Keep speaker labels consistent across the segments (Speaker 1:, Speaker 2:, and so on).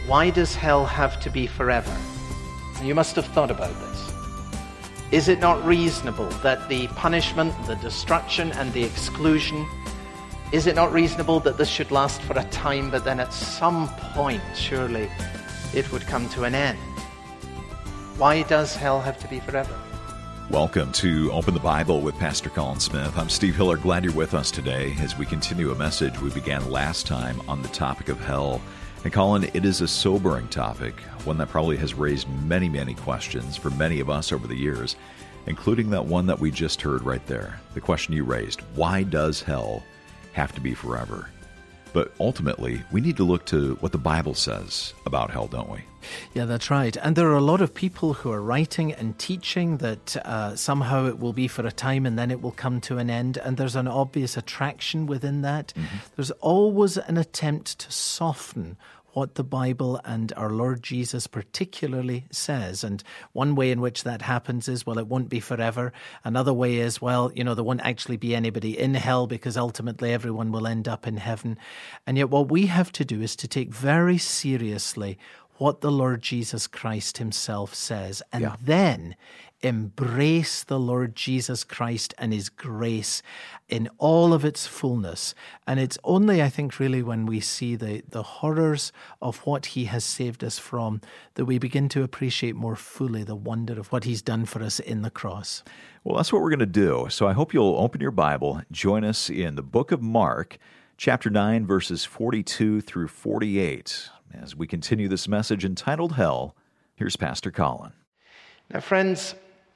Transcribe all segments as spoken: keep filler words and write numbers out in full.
Speaker 1: Why does hell have to be forever? You must have thought about this. Is it not reasonable that the punishment, the destruction, and the exclusion, is it not reasonable that this should last for a time, but then at some point, surely, it would come to an end? Why does hell have to be forever?
Speaker 2: Welcome to Open the Bible with Pastor Colin Smith. I'm Steve Hiller. Glad you're with us today as we continue a message we began last time on the topic of hell. And Colin, it is a sobering topic, one that probably has raised many, many questions for many of us over the years, including that one that we just heard right there. The question you raised, why does hell have to be forever? But ultimately, we need to look to what the Bible says about hell, don't we?
Speaker 1: Yeah, that's right. And there are a lot of people who are writing and teaching that uh, somehow it will be for a time and then it will come to an end. And there's an obvious attraction within that. Mm-hmm. There's always an attempt to soften what the Bible and our Lord Jesus particularly says. And one way in which that happens is, well, it won't be forever. Another way is, well, you know, there won't actually be anybody in hell because ultimately everyone will end up in heaven. And yet what we have to do is to take very seriously what the Lord Jesus Christ himself says, and yeah. then embrace the Lord Jesus Christ and his grace in all of its fullness. And it's only, I think, really when we see the, the horrors of what he has saved us from that we begin to appreciate more fully the wonder of what he's done for us in the cross.
Speaker 2: Well, that's what we're going to do. So I hope you'll open your Bible, join us in the book of Mark, chapter nine, verses forty-two through forty-eight. As we continue this message entitled Hell, here's Pastor Colin.
Speaker 1: Now, friends,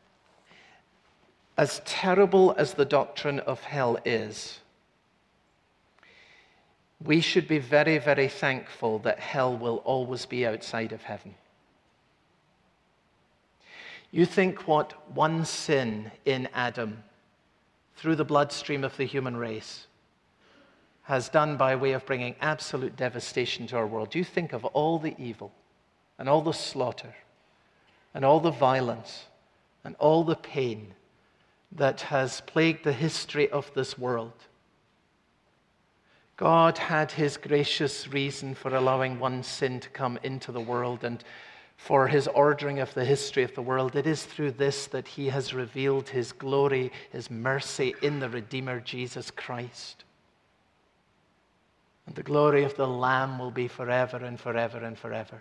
Speaker 1: as terrible as the doctrine of hell is, we should be very, very thankful that hell will always be outside of heaven. You think what one sin in Adam, through the bloodstream of the human race, has done by way of bringing absolute devastation to our world. Do you think of all the evil and all the slaughter and all the violence and all the pain that has plagued the history of this world? God had his gracious reason for allowing one sin to come into the world and for his ordering of the history of the world. It is through this that he has revealed his glory, his mercy in the Redeemer, Jesus Christ. And the glory of the Lamb will be forever and forever and forever.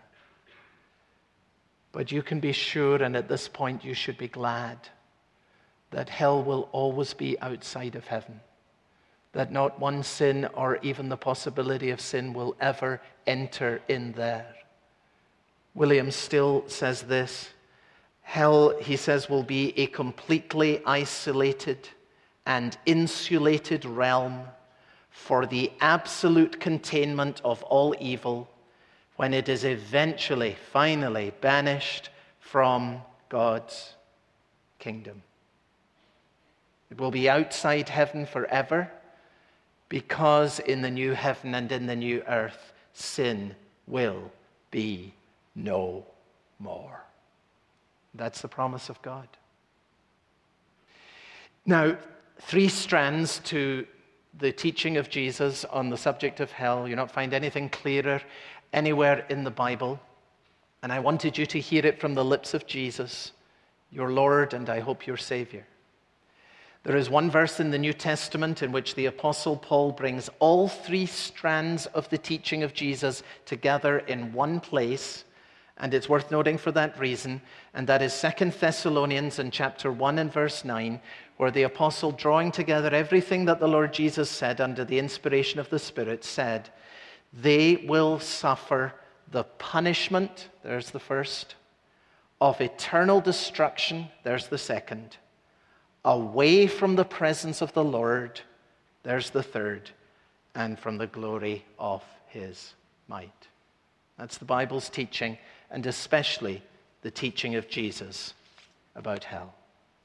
Speaker 1: But you can be sure, and at this point you should be glad, that hell will always be outside of heaven. That not one sin or even the possibility of sin will ever enter in there. William Still says this: hell, he says, will be a completely isolated and insulated realm for the absolute containment of all evil when it is eventually, finally banished from God's kingdom. It will be outside heaven forever because in the new heaven and in the new earth, sin will be no more. That's the promise of God. Now, three strands to the teaching of Jesus on the subject of hell. You'll not find anything clearer anywhere in the Bible. And I wanted you to hear it from the lips of Jesus, your Lord and I hope your Savior. There is one verse in the New Testament in which the Apostle Paul brings all three strands of the teaching of Jesus together in one place, and it's worth noting for that reason, and that is Second Thessalonians in chapter one and verse nine, where the apostle, drawing together everything that the Lord Jesus said under the inspiration of the Spirit, said, they will suffer the punishment, there's the first, of eternal destruction, there's the second, away from the presence of the Lord, there's the third, and from the glory of his might. That's the Bible's teaching, and especially the teaching of Jesus about hell.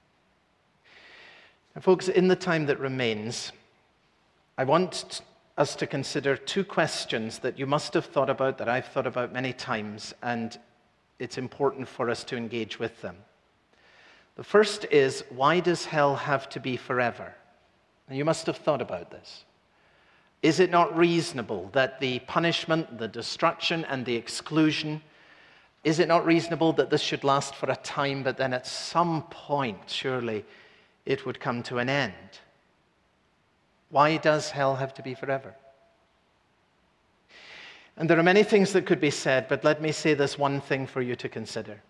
Speaker 1: And folks, in the time that remains, I want us to consider two questions that you must have thought about, that I've thought about many times, and it's important for us to engage with them. The first is, why does hell have to be forever? And you must have thought about this. Is it not reasonable that the punishment, the destruction, and the exclusion, is it not reasonable that this should last for a time, but then at some point, surely, it would come to an end? Why does hell have to be forever? And there are many things that could be said, but let me say this one thing for you to consider.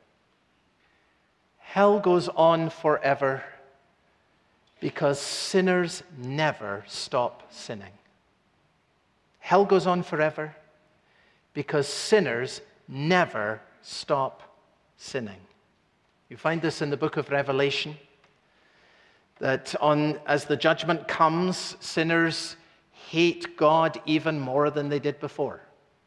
Speaker 1: Hell goes on forever because sinners never stop sinning. Hell goes on forever because sinners never stop sinning. You find this in the book of Revelation, that on as the judgment comes, sinners hate God even more than they did before.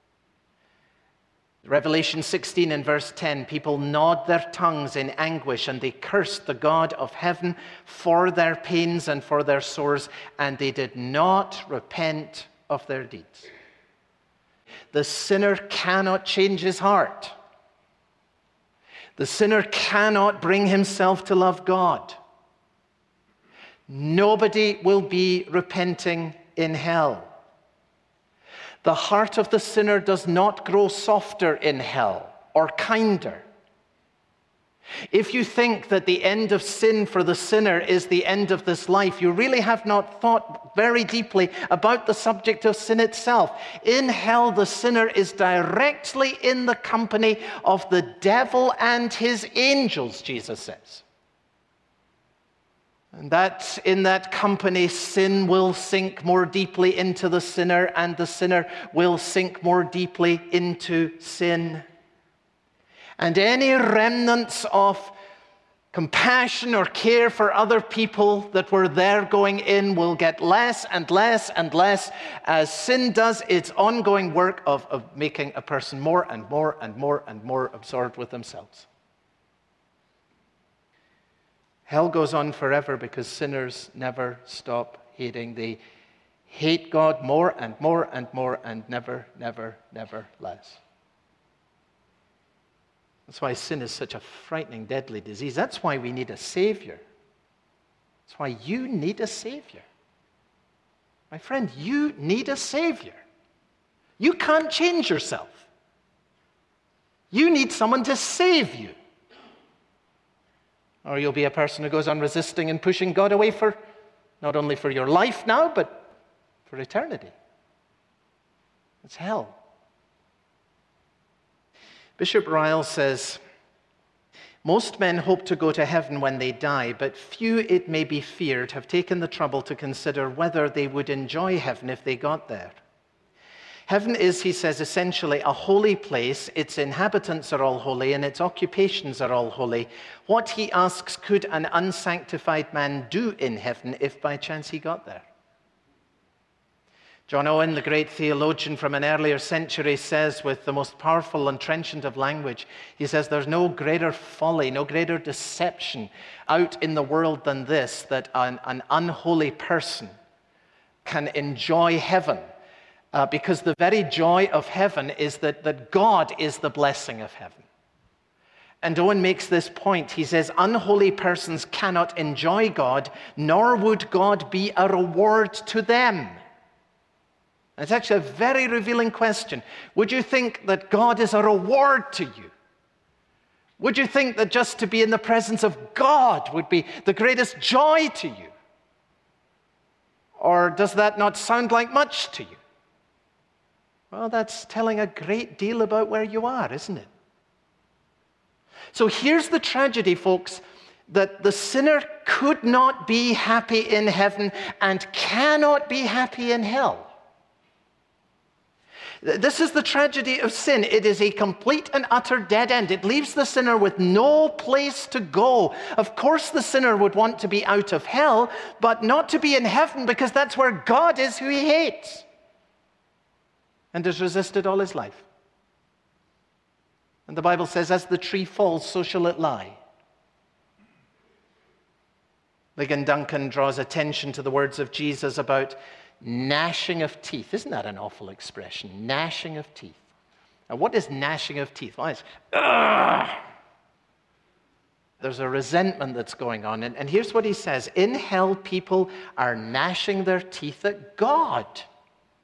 Speaker 1: Revelation sixteen and verse ten, people gnawed their tongues in anguish, and they cursed the God of heaven for their pains and for their sores, and they did not repent of their deeds. The sinner cannot change his heart. The sinner cannot bring himself to love God. Nobody will be repenting in hell. The heart of the sinner does not grow softer in hell or kinder. If you think that the end of sin for the sinner is the end of this life, you really have not thought very deeply about the subject of sin itself. In hell, the sinner is directly in the company of the devil and his angels, Jesus says. And that in that company, sin will sink more deeply into the sinner, and the sinner will sink more deeply into sin. And any remnants of compassion or care for other people that were there going in will get less and less and less as sin does its ongoing work of, of making a person more and more and more and more absorbed with themselves. Hell goes on forever because sinners never stop hating. They hate God more and more and more and never, never, never less. That's why sin is such a frightening, deadly disease. That's why we need a Savior. That's why you need a Savior. My friend, you need a Savior. You can't change yourself. You need someone to save you. Or you'll be a person who goes on resisting and pushing God away for, not only for your life now, but for eternity. It's hell. Bishop Ryle says, most men hope to go to heaven when they die, but few, it may be feared, have taken the trouble to consider whether they would enjoy heaven if they got there. Heaven is, he says, essentially a holy place. Its inhabitants are all holy, and its occupations are all holy. What, he asks, could an unsanctified man do in heaven if by chance he got there? John Owen, the great theologian from an earlier century, says with the most powerful and trenchant of language, he says, there's no greater folly, no greater deception out in the world than this, that an, an unholy person can enjoy heaven. Uh, because the very joy of heaven is that, that God is the blessing of heaven. And Owen makes this point. He says, unholy persons cannot enjoy God, nor would God be a reward to them. And it's actually a very revealing question. Would you think that God is a reward to you? Would you think that just to be in the presence of God would be the greatest joy to you? Or does that not sound like much to you? Well, that's telling a great deal about where you are, isn't it? So here's the tragedy, folks, that the sinner could not be happy in heaven and cannot be happy in hell. This is the tragedy of sin. It is a complete and utter dead end. It leaves the sinner with no place to go. Of course, the sinner would want to be out of hell, but not to be in heaven, because that's where God is, who he hates and has resisted all his life. And the Bible says, as the tree falls, so shall it lie. Ligon Duncan draws attention to the words of Jesus about gnashing of teeth. Isn't that an awful expression? Gnashing of teeth. Now, what is gnashing of teeth? Well, it's, Ugh! There's a resentment that's going on. And, and here's what he says. In hell, people are gnashing their teeth at God.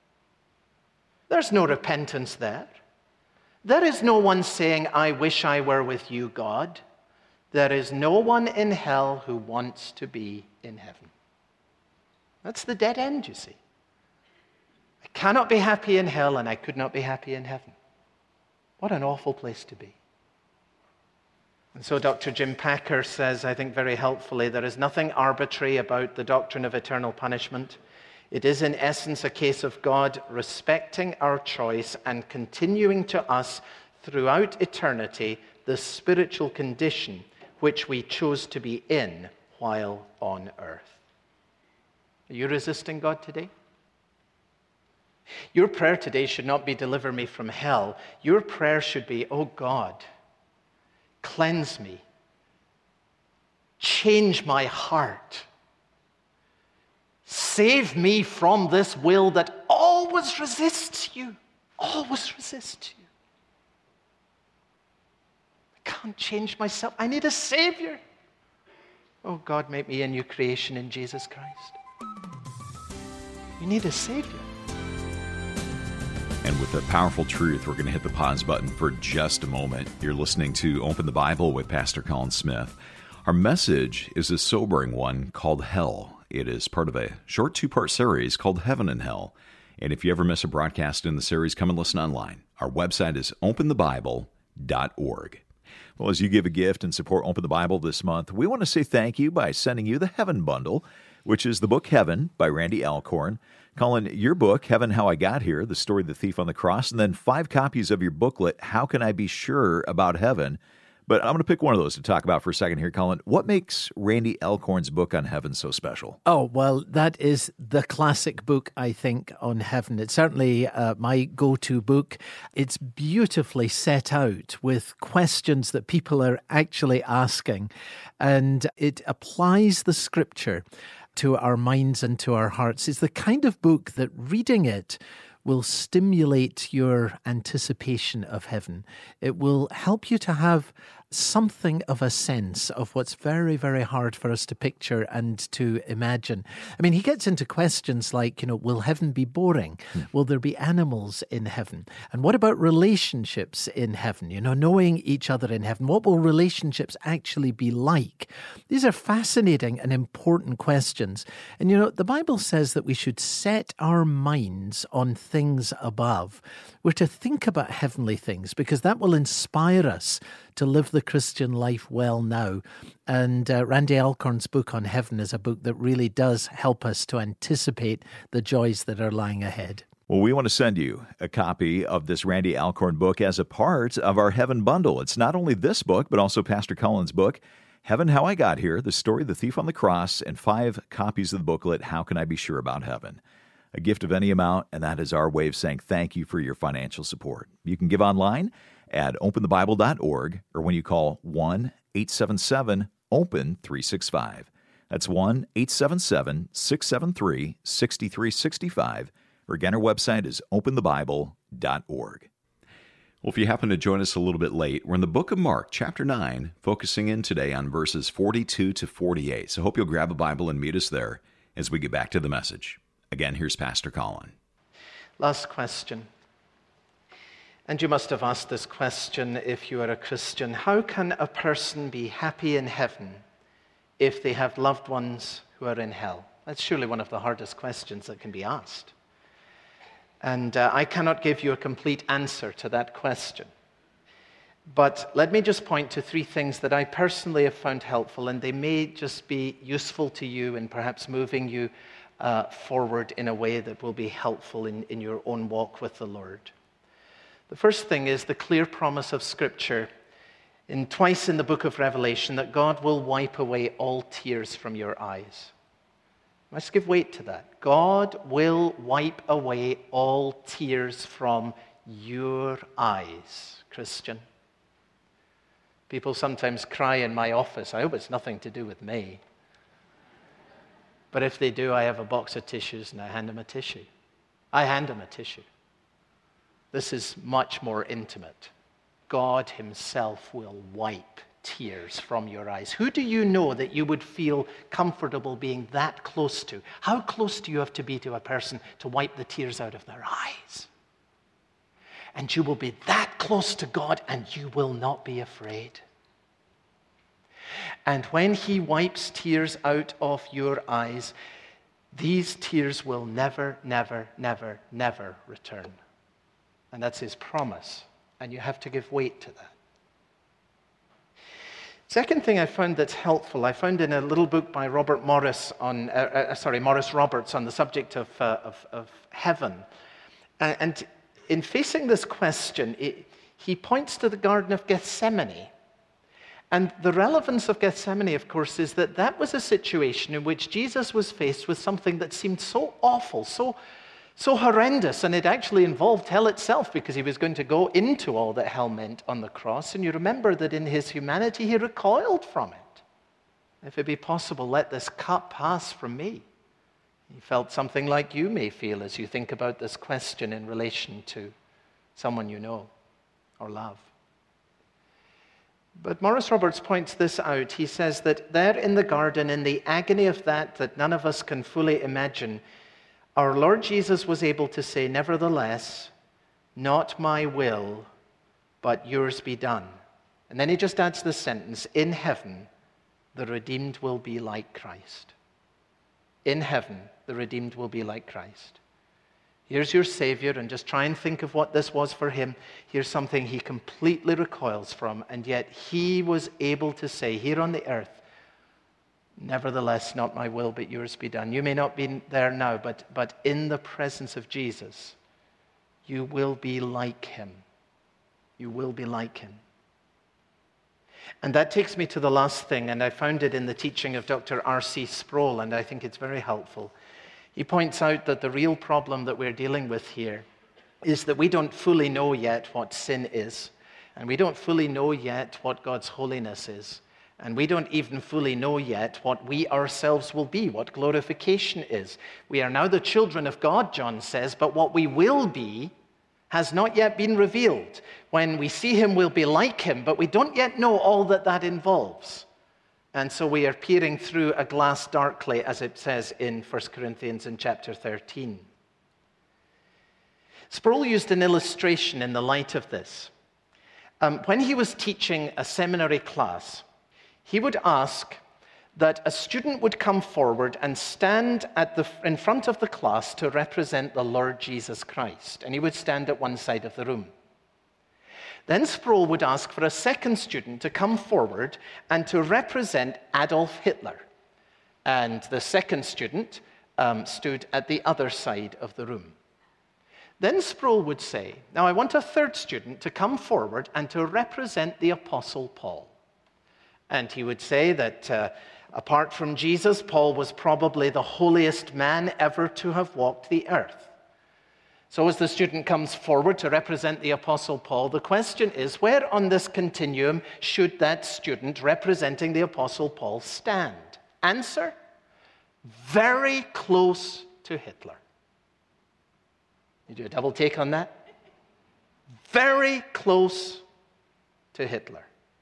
Speaker 1: There's no repentance there. There is no one saying, I wish I were with you, God. There is no one in hell who wants to be in heaven. That's the dead end, you see. I cannot be happy in hell, and I could not be happy in heaven. What an awful place to be. And so Doctor Jim Packer says, I think very helpfully, there is nothing arbitrary about the doctrine of eternal punishment. It is in essence a case of God respecting our choice and continuing to us throughout eternity the spiritual condition which we chose to be in while on earth. Are you resisting God today? Your prayer today should not be, deliver me from hell. Your prayer should be, oh God, cleanse me, change my heart, save me from this will that always resists you, always resists you. I can't change myself. I need a Savior. Oh God, make me a new creation in Jesus Christ. You need a Savior.
Speaker 2: And with a powerful truth, we're going to hit the pause button for just a moment. You're listening to Open the Bible with Pastor Colin Smith. Our message is a sobering one called Hell. It is part of a short two-part series called Heaven and Hell. And if you ever miss a broadcast in the series, come and listen online. Our website is open the bible dot org. Well, as you give a gift and support Open the Bible this month, we want to say thank you by sending you the Heaven Bundle, which is the book Heaven by Randy Alcorn. Colin, your book, Heaven, How I Got Here, the story of the thief on the cross, and then five copies of your booklet, How Can I Be Sure About Heaven? But I'm going to pick one of those to talk about for a second here, Colin. What makes Randy Alcorn's book on heaven so special?
Speaker 3: Oh, well, that is the classic book, I think, on heaven. It's certainly uh, my go-to book. It's beautifully set out with questions that people are actually asking, and it applies the scripture to our minds and to our hearts. It's the kind of book that reading it will stimulate your anticipation of heaven. It will help you to have something of a sense of what's very, very hard for us to picture and to imagine. I mean, he gets into questions like, you know, will heaven be boring? Hmm. Will there be animals in heaven? And what about relationships in heaven? You know, knowing each other in heaven. What will relationships actually be like? These are fascinating and important questions. And, you know, the Bible says that we should set our minds on things above. We're to think about heavenly things because that will inspire us to live the Christian life well now. And uh, Randy Alcorn's book on heaven is a book that really does help us to anticipate the joys that are lying ahead.
Speaker 2: Well, we want to send you a copy of this Randy Alcorn book as a part of our Heaven Bundle. It's not only this book, but also Pastor Colin's book, Heaven, How I Got Here, the story of the thief on the cross, and five copies of the booklet, How Can I Be Sure About Heaven? A gift of any amount, and that is our way of saying thank you for your financial support. You can give online at open the bible dot org or when you call one eight seven seven open three six five. That's one eight seven seven six seven three six three six five. Or again, our website is open the bible dot org. Well, if you happen to join us a little bit late, we're in the book of Mark, chapter nine, focusing in today on verses forty-two to forty-eight. So I hope you'll grab a Bible and meet us there as we get back to the message. Again, here's Pastor Colin.
Speaker 1: Last question. And you must have asked this question if you are a Christian. How can a person be happy in heaven if they have loved ones who are in hell? That's surely one of the hardest questions that can be asked. And uh, I cannot give you a complete answer to that question. But let me just point to three things that I personally have found helpful, and they may just be useful to you in perhaps moving you uh, forward in a way that will be helpful in, in your own walk with the Lord. The first thing is the clear promise of Scripture, in twice in the book of Revelation, that God will wipe away all tears from your eyes. Let's give weight to that. God will wipe away all tears from your eyes, Christian. People sometimes cry in my office. I hope it's nothing to do with me. But if they do, I have a box of tissues and I hand them a tissue. I hand them a tissue. This is much more intimate. God himself will wipe tears from your eyes. Who do you know that you would feel comfortable being that close to? How close do you have to be to a person to wipe the tears out of their eyes? and you will be that close to God, and you will not be afraid. And when he wipes tears out of your eyes, these tears will never, never, never, never return. And that's his promise. And you have to give weight to that. Second thing I found that's helpful, I found in a little book by Robert Morris on, uh, uh, sorry, Morris Roberts on the subject of, uh, of, of heaven. Uh, and in facing this question, it, he points to the Garden of Gethsemane. And the relevance of Gethsemane, of course, is that that was a situation in which Jesus was faced with something that seemed so awful, so, so horrendous, and it actually involved hell itself, because he was going to go into all that hell meant on the cross. And you remember that in his humanity, he recoiled from it. If it be possible, let this cup pass from me. He felt something like you may feel as you think about this question in relation to someone you know or love. But Morris Roberts points this out. He says that there in the garden, in the agony of that that none of us can fully imagine, our Lord Jesus was able to say, nevertheless, not my will, but yours be done. And then he just adds this sentence, in heaven, the redeemed will be like Christ. In heaven, the redeemed will be like Christ. Here's your Savior, and just try and think of what this was for him. Here's something he completely recoils from, and yet he was able to say here on the earth, nevertheless, not my will, but yours be done. You may not be there now, but, but in the presence of Jesus, you will be like him. You will be like him. And that takes me to the last thing, and I found it in the teaching of Doctor R C Sproul, and I think it's very helpful. He points out that the real problem that we're dealing with here is that we don't fully know yet what sin is, and we don't fully know yet what God's holiness is, and we don't even fully know yet what we ourselves will be, what glorification is. We are now the children of God, John says, but what we will be has not yet been revealed. When we see him, we'll be like him, but we don't yet know all that that involves. And so we are peering through a glass darkly, as it says in First Corinthians in chapter thirteen. Sproul used an illustration in the light of this. Um, when he was teaching a seminary class, he would ask that a student would come forward and stand at the, in front of the class to represent the Lord Jesus Christ. And he would stand at one side of the room. Then Sproul would ask for a second student to come forward and to represent Adolf Hitler. And the second student um, stood at the other side of the room. Then Sproul would say, now I want a third student to come forward and to represent the Apostle Paul. And he would say that uh, apart from Jesus, Paul was probably the holiest man ever to have walked the earth. So as the student comes forward to represent the Apostle Paul, the question is, where on this continuum should that student representing the Apostle Paul stand? Answer, very close to Hitler. You do a double take on that? Very close to Hitler.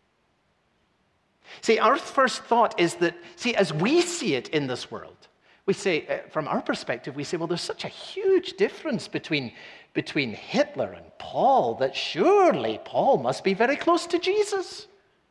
Speaker 1: See, our first thought is that, see, as we see it in this world, we say, uh, from our perspective, we say, well, there's such a huge difference between, between Hitler and Paul that surely Paul must be very close to Jesus.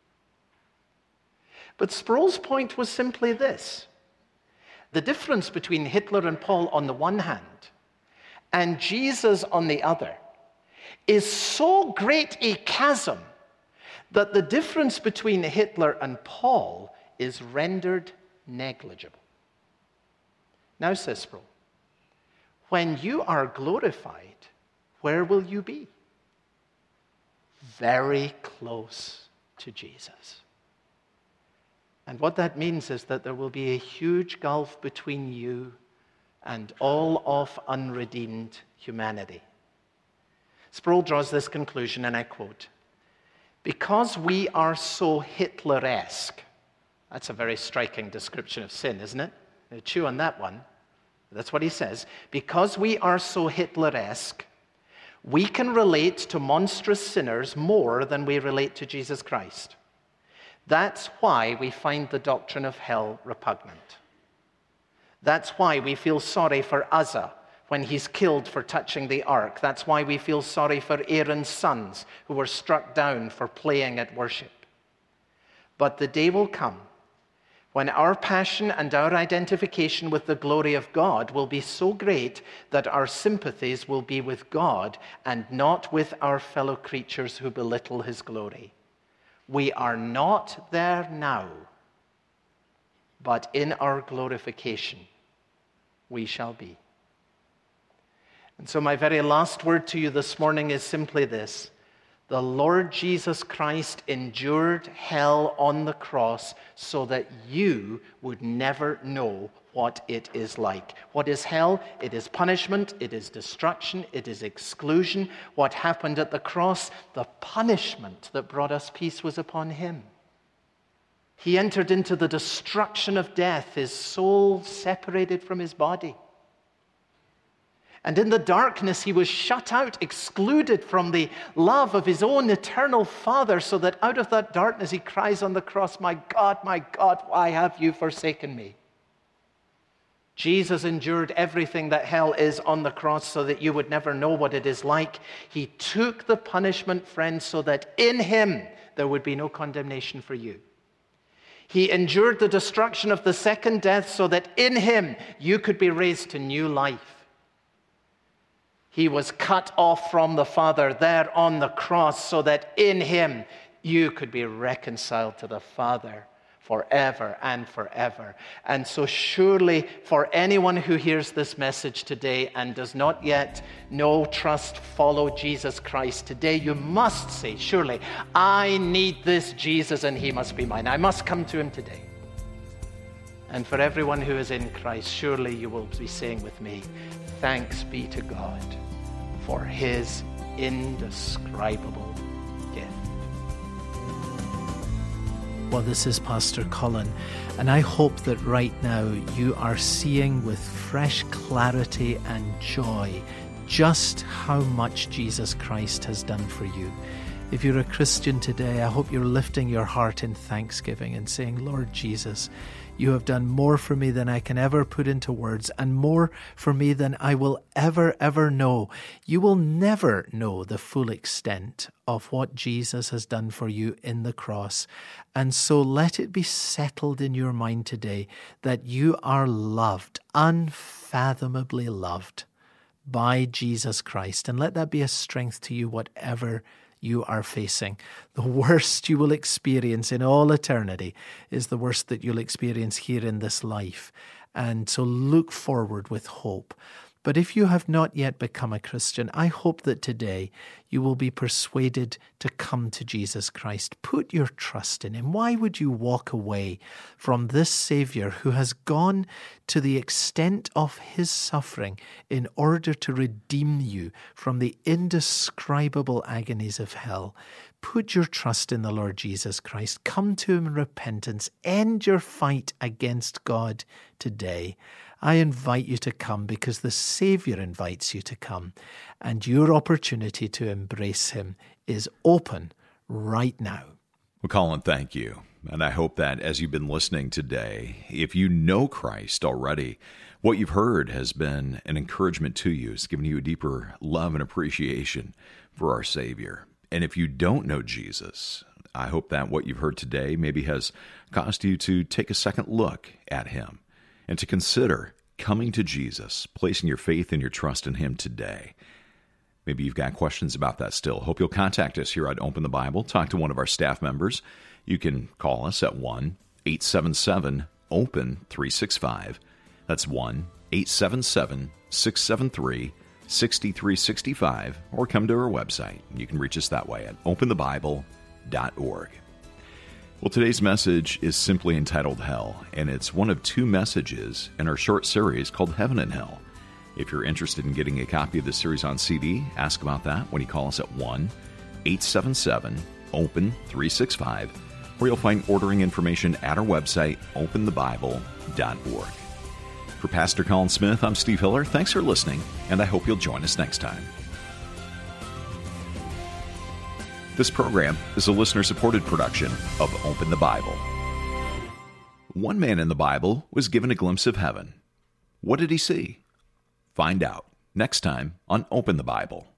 Speaker 1: But Sproul's point was simply this. The difference between Hitler and Paul on the one hand and Jesus on the other is so great a chasm that the difference between Hitler and Paul is rendered negligible. Now, says Sproul, when you are glorified, where will you be? Very close to Jesus. And what that means is that there will be a huge gulf between you and all of unredeemed humanity. Sproul draws this conclusion, and I quote, because we are so Hitler-esque, that's a very striking description of sin, isn't it? Now, chew on that one. That's what he says. Because we are so Hitler-esque, we can relate to monstrous sinners more than we relate to Jesus Christ. That's why we find the doctrine of hell repugnant. That's why we feel sorry for Uzzah when he's killed for touching the ark. That's why we feel sorry for Aaron's sons who were struck down for playing at worship. But the day will come when our passion and our identification with the glory of God will be so great that our sympathies will be with God and not with our fellow creatures who belittle his glory. We are not there now, but in our glorification we shall be. And so my very last word to you this morning is simply this. The Lord Jesus Christ endured hell on the cross so that you would never know what it is like. What is hell? It is punishment, it is destruction, it is exclusion. What happened at the cross? The punishment that brought us peace was upon him. He entered into the destruction of death, his soul separated from his body. And in the darkness, he was shut out, excluded from the love of his own eternal Father, so that out of that darkness he cries on the cross, "My God, my God, why have you forsaken me?" Jesus endured everything that hell is on the cross so that you would never know what it is like. He took the punishment, friends, so that in him there would be no condemnation for you. He endured the destruction of the second death so that in him you could be raised to new life. He was cut off from the Father there on the cross so that in him you could be reconciled to the Father forever and forever. And so surely for anyone who hears this message today and does not yet know, trust, follow Jesus Christ, today you must say, surely, I need this Jesus and he must be mine. I must come to him today. And for everyone who is in Christ, surely you will be saying with me, thanks be to God for his indescribable gift.
Speaker 3: Well, this is Pastor Colin, and I hope that right now you are seeing with fresh clarity and joy just how much Jesus Christ has done for you. If you're a Christian today, I hope you're lifting your heart in thanksgiving and saying, Lord Jesus, you have done more for me than I can ever put into words, and more for me than I will ever, ever know. You will never know the full extent of what Jesus has done for you in the cross. And so let it be settled in your mind today that you are loved, unfathomably loved by Jesus Christ. And let that be a strength to you, whatever you are facing. The worst you will experience in all eternity is the worst that you'll experience here in this life. And so look forward with hope. But if you have not yet become a Christian, I hope that today you will be persuaded to come to Jesus Christ. Put your trust in him. Why would you walk away from this Savior who has gone to the extent of his suffering in order to redeem you from the indescribable agonies of hell? Put your trust in the Lord Jesus Christ. Come to him in repentance. End your fight against God today. I invite you to come because the Savior invites you to come, and your opportunity to embrace him is open right now.
Speaker 2: Well, Colin, thank you. And I hope that as you've been listening today, if you know Christ already, what you've heard has been an encouragement to you. It's given you a deeper love and appreciation for our Savior. And if you don't know Jesus, I hope that what you've heard today maybe has caused you to take a second look at him and to consider coming to Jesus, placing your faith and your trust in him today. Maybe you've got questions about that still. Hope you'll contact us here at Open the Bible. Talk to one of our staff members. You can call us at one eight seven seven open three six five. That's one eight seven seven six seven three six three six five, or come to our website. You can reach us that way at open the bible dot org. Well, today's message is simply entitled Hell, and it's one of two messages in our short series called Heaven and Hell. If you're interested in getting a copy of this series on C D, ask about that when you call us at one eight seven seven open three six five, or you'll find ordering information at our website, open the bible dot org. For Pastor Colin Smith, I'm Steve Hiller. Thanks for listening, and I hope you'll join us next time. This program is a listener-supported production of Open the Bible. One man in the Bible was given a glimpse of heaven. What did he see? Find out next time on Open the Bible.